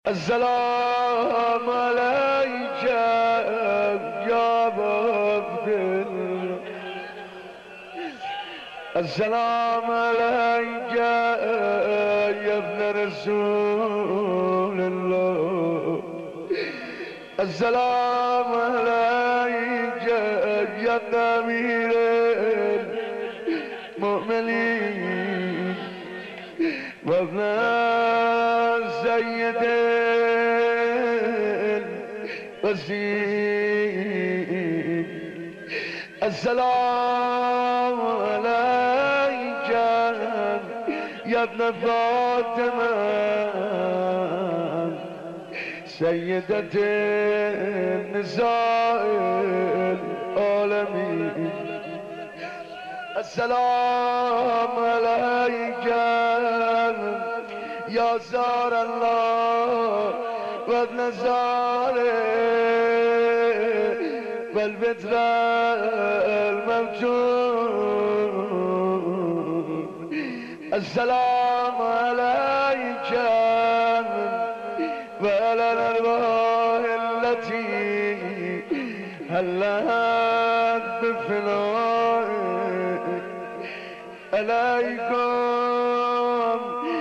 السلام عليك يا عبد الله. السلام عليك يا ابن رسول الله. السلام عليك يا أمير المؤمنين وابن سيد الوزير. السلام عليك يا ابن فاطمة سيدة النساء العالمين. السلام عليك يا زار الله وابن زاره والبتر الموجود. السلام عليك وعلى الأرواح التي هلت بفنائك. عليكم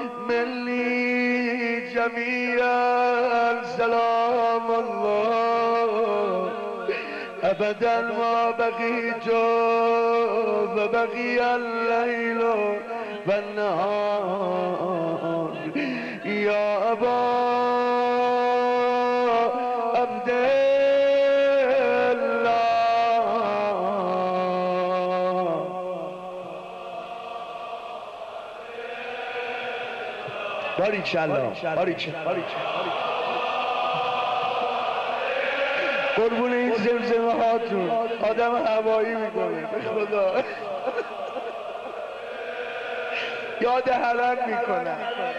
مني جميعا سلام الله أبدا ما بقيت وبقي الليل والنهار. يا أبا عبد باریکالله باریکالله. قربون این زمزمه هاتون آدم هوایی میکنه به خدا. یاد حرم میکنه.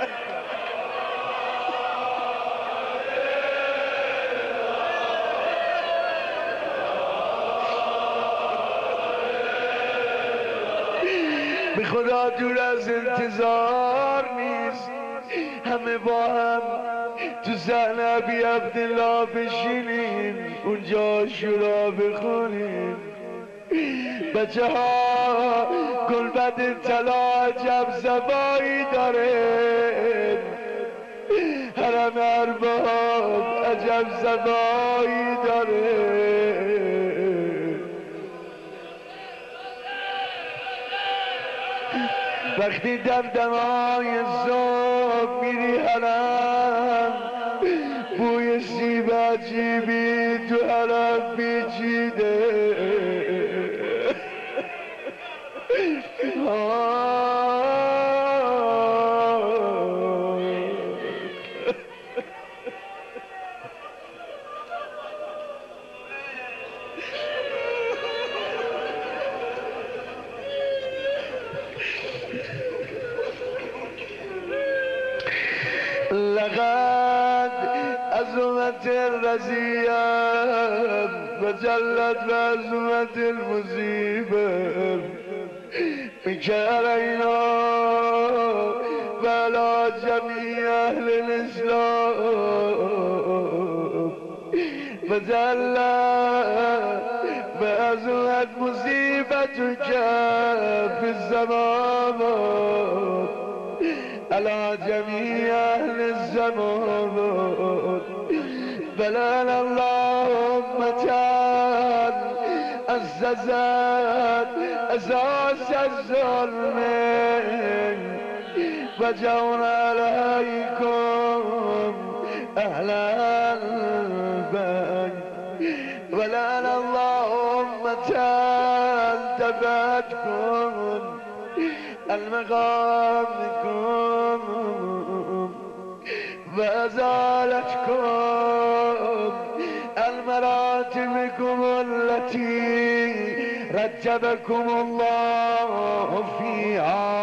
به خدا دور از انتظار نیست همه با هم تو صحن ابی عبدالله بشینیم اونجا شورا بخونیم. بچه ها گلبد طلا عجب زبایی داره. حرم ارباب عجب زبایی داره. وقتی دمدمای صبح میری حرم بوی سیب عجیبی تو حرم پیچیده. لقد عظمت الرزية وجلت بعظمة المصيبة بك علينا وعلى جميع أهل الإسلام. وجلت بعظمت مصيبتك في الزمان على جميع أهل الزمان. بلغنا اللهم تعال عززت أساس الظلم وجعلنا عليكم أهل البيت. ولعنا اللهم تعال تبعتكم المقامكم وأزالتكم المراتبكم التي رتبكم الله فيها.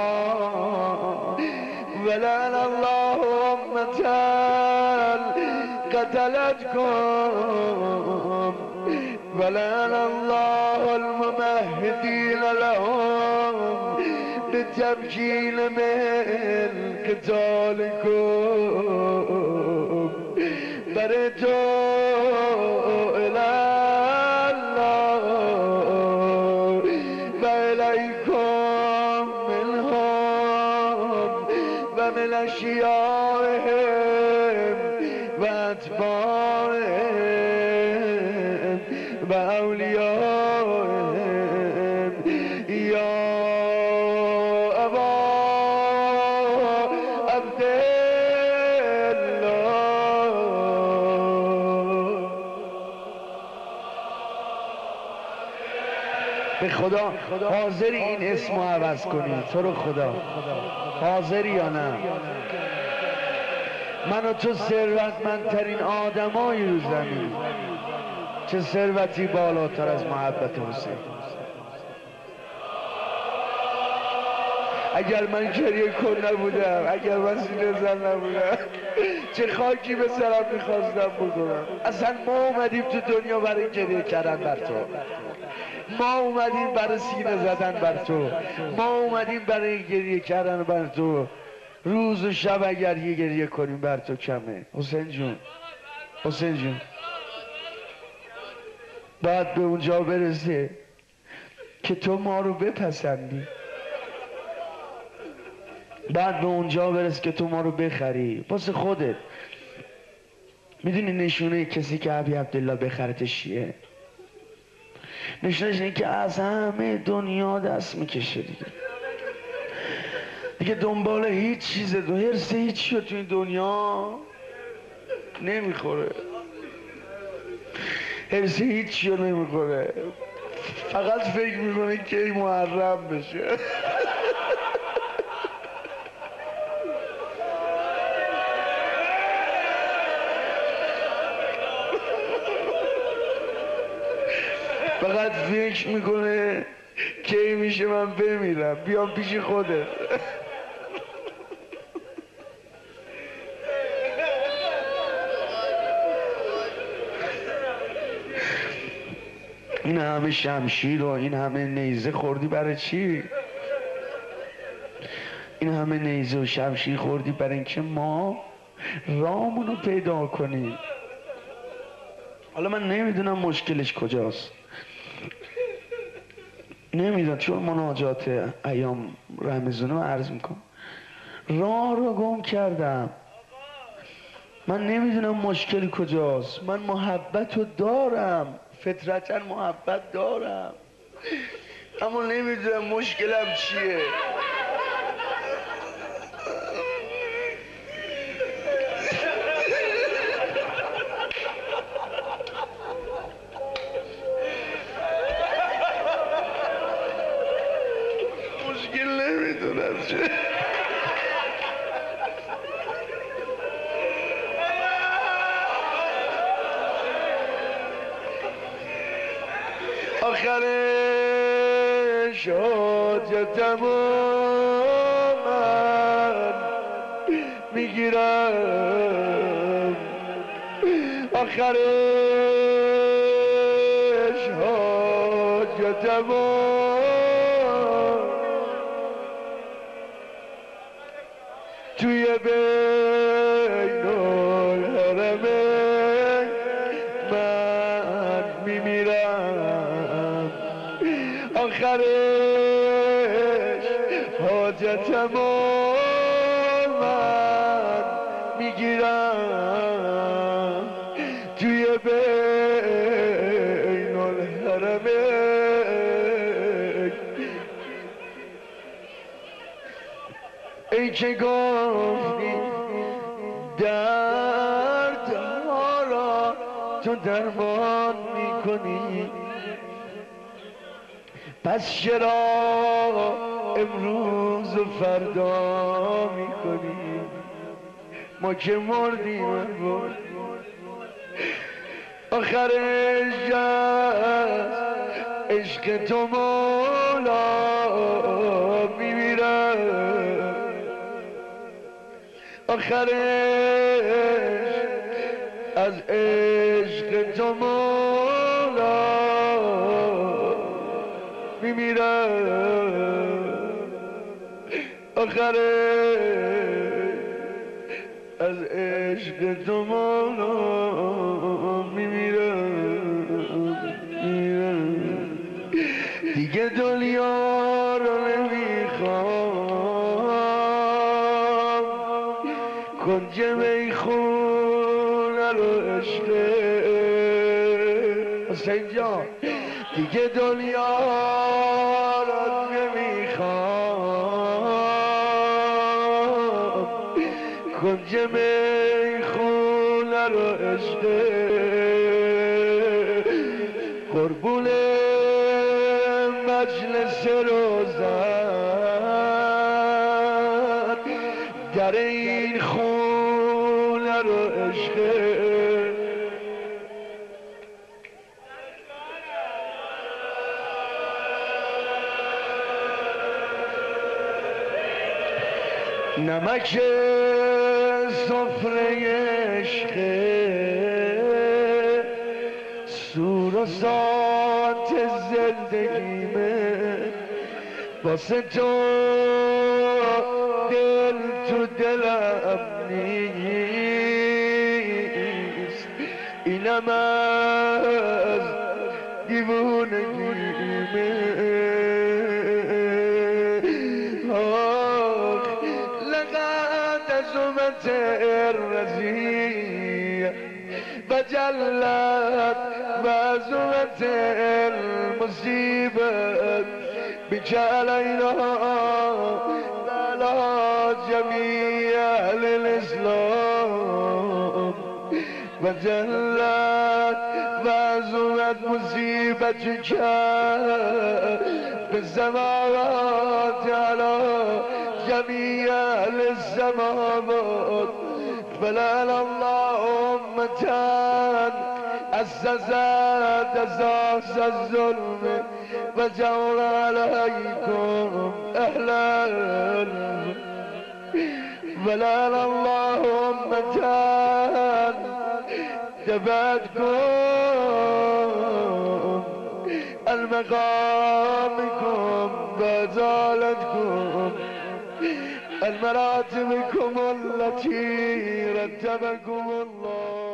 ولعن اللهم تعال قتلتكم. ولعن الله الممهدين لهم بالتمكين من قتالكم. آخر تو الله و الیکم منهم و من اشیائهم و اتباعهم و اولیائهم یا ابا به خدا حاضری این اسمو عوض کنی؟ تو رو خدا حاضری یا نه؟ من و تو ثروتمندترین آدمایی رو زمین، چه ثروتی بالاتر از محبت حسین؟ اگر من گریه کن نبودم، اگر من سینه زن نبودم، چه خاکی به سرم میخواستم بکنم. اصلا ما اومدیم تو دنیا برای گریه کردن بر تو، ما اومدیم برای سینه زدن بر تو، ما اومدیم برای گریه کردن بر تو. روز و شب اگر یه گریه کنیم بر تو کمه. حسین جون، حسین جون، باید به اونجا برسه که تو ما رو بپسندی، بعد به اونجا برس که تو ما رو بخری واسه خودت. میدونی نشونه کسی که ابی عبدالله بخرتش چیه؟ نشونش اینه که از همه دنیا دست میکشه دیگه دنبال هیچ چیزه، هرس هیچ شد تو این دنیا نمیخوره، هرس هیچ شد نمیخوره، فقط فکر میکنه که این محرم بشه. فقط فکر میکنه کی میشه من بمیرم بیام پیش خودت. این همه شمشیر و این همه نیزه خوردی برای چی؟ این همه نیزه و شمشیر خوردی برای اینکه ما راهمونو پیدا کنیم. حالا من نمیدونم مشکلش کجاست، نمیدونم، چون مناجات ایام رمضان رو عرض میکنم راه رو گم کردم، من نمیدونم مشکل کجاست. من محبت رو دارم، فطرتا محبت دارم، اما نمیدونم مشکلم چیه. مشکل نمیدونم چیه. آخرش حاجتم من میگیرم، آخرش حاجتم توی بین الحرمین من میمیرم، آخرش حاجتم من میگیرم توی بین الحرمین. ای که گفتی دردها را تو درمان میکنی، پس چرا امروز و فردا میکنی؟ ما که مردیم مرد، آخرش از عشق تو مولا میمیرم، آخرش از عشق تو مولا میمیرم، آخرش از عشق تو مولا رو عشق حسین جان دیگه دنیا رو نمیخوام کنج میخونه رو عشق قربون مجلس روزن در این خونه رو عشق نمک سفره عشق سور و سات زندگیمه واسه تو دل تو دلم نیست اینم از دیوونگیمه عظمت الرزية بجلت بعظمة المصيبة بك علينا على جميع أهل الإسلام بجلت بعظمة مصيبتك بالسماوات على جميع أهل السماوات فلعن الله أمة أسست أساس الظلم وجور عليكم أهل الظلم فلعن الله أمة تبعتكم المقامكم وزالتكم المراتبكم التي رتبكم الله